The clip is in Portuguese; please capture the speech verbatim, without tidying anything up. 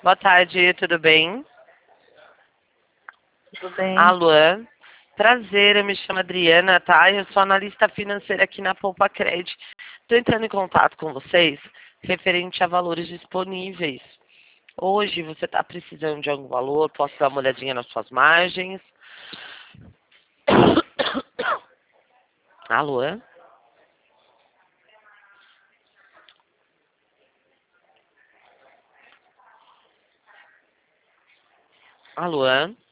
Boa tarde, tudo bem? Tudo bem? Alô? Prazer, eu me chamo Adriana, tá? Eu sou analista financeira aqui na Poupa Cred. Estou entrando em contato com vocês referente a valores disponíveis. Hoje você está precisando de algum valor? Posso dar uma olhadinha nas suas margens? Alô? Alô?